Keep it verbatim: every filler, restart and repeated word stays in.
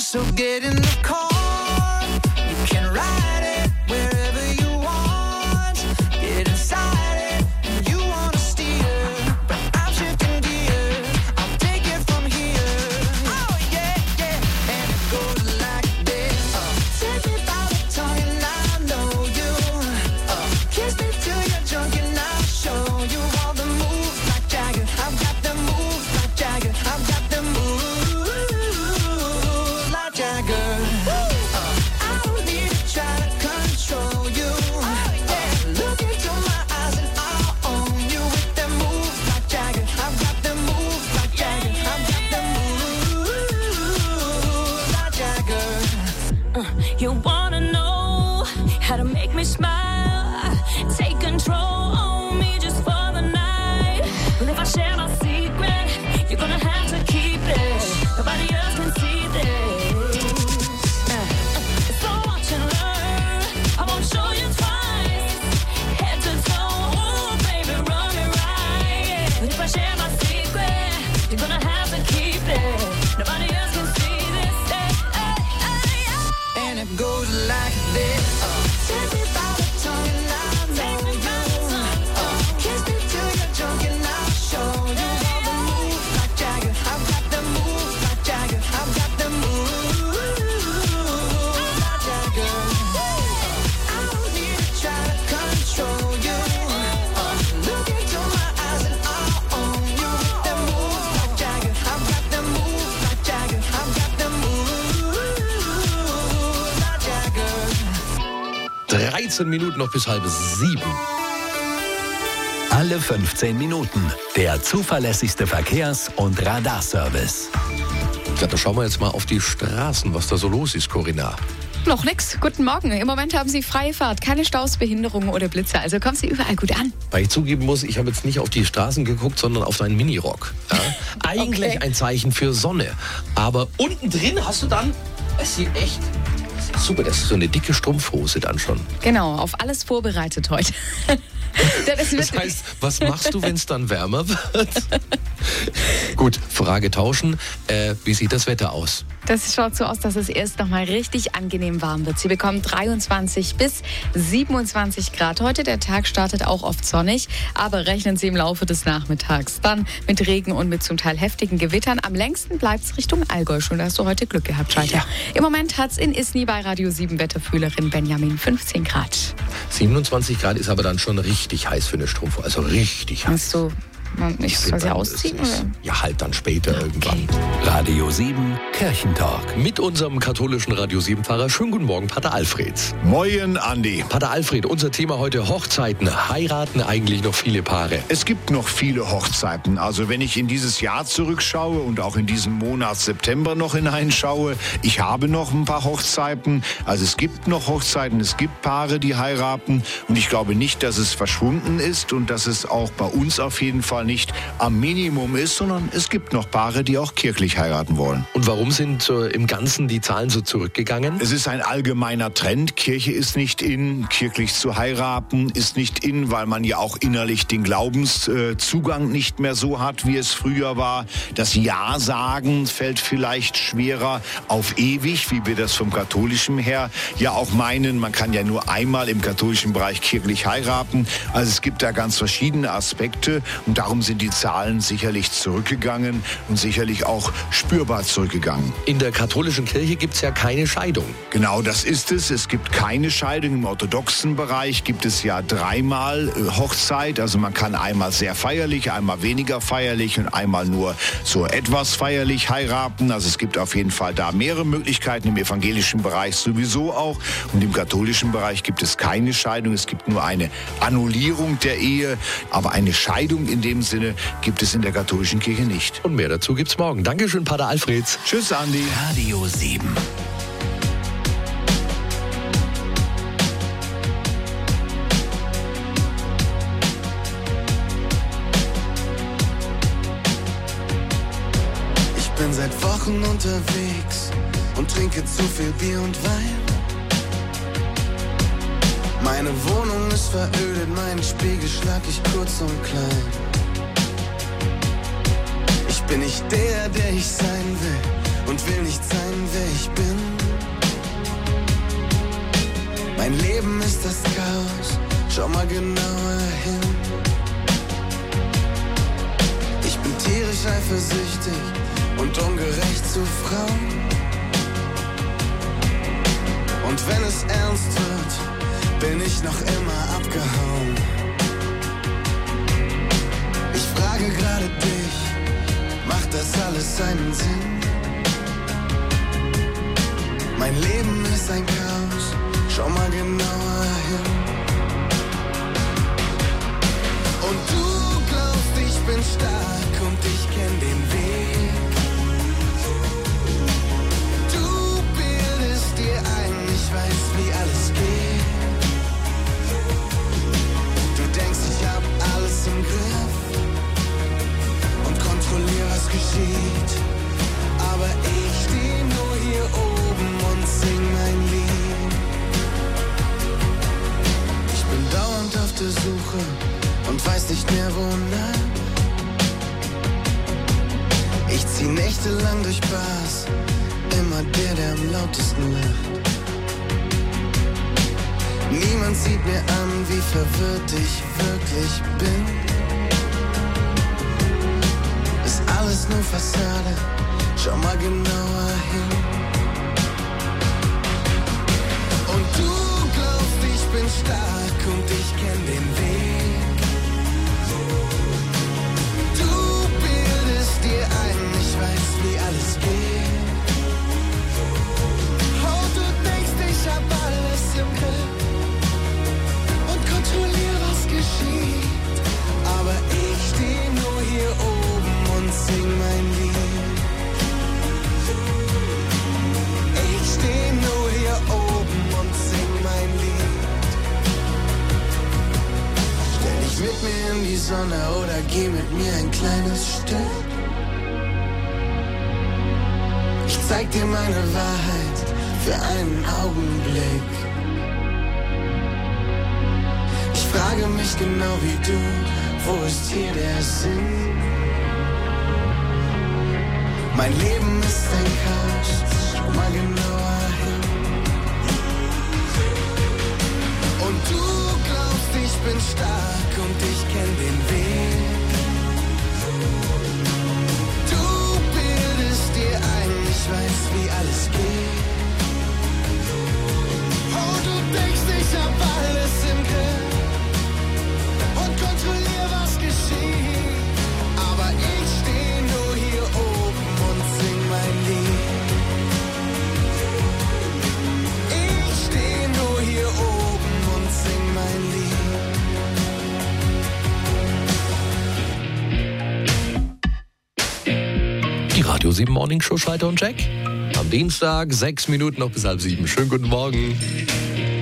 So get in the car. You can ride it wherever you want. Get inside it. You wanna steer, but I'm shifting gears. I'll take it from here. Oh yeah, yeah. And it goes like this. Uh, take me by the tongue and I know you. Uh, kiss me till you're drunk and I'll show you all the moves like Jagger. I've got the moves like Jagger. I've got the moves like Jagger. Uh, I don't need to try to control you. Uh, look into my eyes and I'll own you with the moves like Jagger. I've got the moves like Jagger. I've got the moves like Jagger. Uh, you wanna know how to make me smile? Take control on me just for the night. But if I share my secret, you're gonna have to keep it. Nobody else can see this. Uh, uh, so watch and learn. I won't show you twice. Head to toe, oh baby, run it right. But if I share my secret, you're gonna have to keep it. Nobody else can see this. Hey, hey, hey, hey. And it goes like this. Uh, take me by the tongue and I know you. Uh, kiss me till you're drunk and I'll show you all the moves like Jagger. I've got the moves like Jagger. I've got the moves like Jagger. Uh, I don't need to try to control you. Uh, look into my eyes and I'll own you with the moves like Jagger. I've got the moves like Jagger. I've got the moves like Jagger. dreizehn Minuten noch bis halb sieben. Alle fünfzehn Minuten der zuverlässigste Verkehrs- und Radarservice. Ja, da schauen wir jetzt mal auf die Straßen, was da so los ist, Corinna. Noch nix. Guten Morgen. Im Moment haben Sie freie Fahrt, keine Staus, Behinderungen oder Blitze. Also kommen Sie überall gut an. Weil ich zugeben muss, ich habe jetzt nicht auf die Straßen geguckt, sondern auf deinen Minirock. Ja? Eigentlich Okay. ein Zeichen für Sonne. Aber unten drin hast du dann, es sieht echt super, das ist so eine dicke Strumpfhose dann schon. Genau, auf alles vorbereitet heute. Das, Das heißt, was machst du, wenn es dann wärmer wird? Gut, Frage tauschen. Äh, wie sieht das Wetter aus? Das schaut so aus, dass es erst noch mal richtig angenehm warm wird. Sie bekommen dreiundzwanzig bis siebenundzwanzig Grad. Heute der Tag startet auch oft sonnig, aber rechnen Sie im Laufe des Nachmittags dann mit Regen und mit zum Teil heftigen Gewittern. Am längsten bleibt es Richtung Allgäu schon. Da hast du heute Glück gehabt, Schalter. Ja. Im Moment hat es in Isny bei Radio sieben Wetterfühlerin Benjamin fünfzehn Grad. siebenundzwanzig Grad ist aber dann schon richtig heiß für eine Strumpfhose. Also richtig heiß. Hast du, ich soll sie ausziehen? Das ist- Oder? Ja, halt dann später irgendwann. Radio sieben Kirchentalk. Mit unserem katholischen Radio sieben Pfarrer. Schönen guten Morgen, Pater Alfred. Moin, Andi. Pater Alfred, unser Thema heute Hochzeiten. Heiraten eigentlich noch viele Paare? Es gibt noch viele Hochzeiten. Also wenn ich in dieses Jahr zurückschaue und auch in diesen Monat September noch hineinschaue, ich habe noch ein paar Hochzeiten. Also es gibt noch Hochzeiten, es gibt Paare, die heiraten. Und ich glaube nicht, dass es verschwunden ist und dass es auch bei uns auf jeden Fall nicht am Minimum ist, sondern es gibt noch Paare, die auch kirchlich heiraten wollen. Und warum sind äh, im Ganzen die Zahlen so zurückgegangen? Es ist ein allgemeiner Trend. Kirche ist nicht in, kirchlich zu heiraten ist nicht in, weil man ja auch innerlich den Glaubenszugang nicht mehr so hat, wie es früher war. Das Ja sagen fällt vielleicht schwerer auf ewig, wie wir das vom Katholischen her ja auch meinen. Man kann ja nur einmal im katholischen Bereich kirchlich heiraten. Also es gibt da ganz verschiedene Aspekte und darum sind die Zahlen sicherlich zurückgegangen und sicherlich auch spürbar zurückgegangen. In der katholischen Kirche gibt es ja keine Scheidung. Genau, das ist es. Es gibt keine Scheidung. Im orthodoxen Bereich gibt es ja dreimal äh, Hochzeit. Also man kann einmal sehr feierlich, einmal weniger feierlich und einmal nur so etwas feierlich heiraten. Also es gibt auf jeden Fall da mehrere Möglichkeiten. Im evangelischen Bereich sowieso auch. Und im katholischen Bereich gibt es keine Scheidung. Es gibt nur eine Annullierung der Ehe. Aber eine Scheidung in dem Sinne gibt es in der katholischen Kirche nicht. Und mehr dazu gibt's morgen. Dankeschön, Pater Alfred. Tschüss, Andi. Radio sieben. Ich bin seit Wochen unterwegs und trinke zu viel Bier und Wein. Meine Wohnung ist verödet, meinen Spiegel schlag ich kurz und klein. Ich bin nicht der, der ich sein will und will nicht sein, wer ich bin. schau mal genauer hin. Ich bin tierisch eifersüchtig und ungerecht zu Frauen. Und wenn es ernst wird, bin ich noch immer abgehauen. Ich frage gerade dich, macht das alles seinen Sinn? Mein Leben ist ein Chaos, schau mal genauer hin. Und du glaubst, ich bin stark und ich kenn den Weg. Du bildest dir ein, ich weiß, wie alles geht. Du denkst, ich hab alles im Griff und kontrollier, was geschieht. Aber ich steh nur hier oben und sing mein Lied. Ich bin dauernd auf der Suche und weiß nicht mehr wonach. Ich zieh nächtelang durch Bars, immer der, der am lautesten lacht. Niemand sieht mir an, wie verwirrt ich wirklich bin. Ist alles nur Fassade, schau mal genauer hin. Und du glaubst, ich bin stark und ich kenn den Weg. Du bildest dir ein, ich weiß, wie alles geht. Oh, du denkst, ich hab alles im Griff und kontrollier, was geschieht. Aber ich steh nur hier oben und sing mein Lied. Ich steh nur hier oben und sing mein Lied. Stell dich mit mir in die Sonne oder geh mit mir ein kleines Stück. Ich zeig dir meine Wahrheit für einen Augenblick. Ich frage mich genau wie du, wo ist hier der Sinn? Mein Leben ist ein Chaos, schau mal genauer hin. Und du glaubst, ich bin stark und ich kenn den Weg. Du bildest dir ein, ich weiß, wie alles geht. Oh, du denkst, ich hab alles im Griff und kontrollier, was geschieht. Aber ich steh nur hier oben und sing mein Lied. Ich steh nur hier oben und sing mein Lied. Die Radio sieben Morning Show, Schalter und Jack. Am Dienstag, sechs Minuten noch bis halb sieben. Schönen guten Morgen.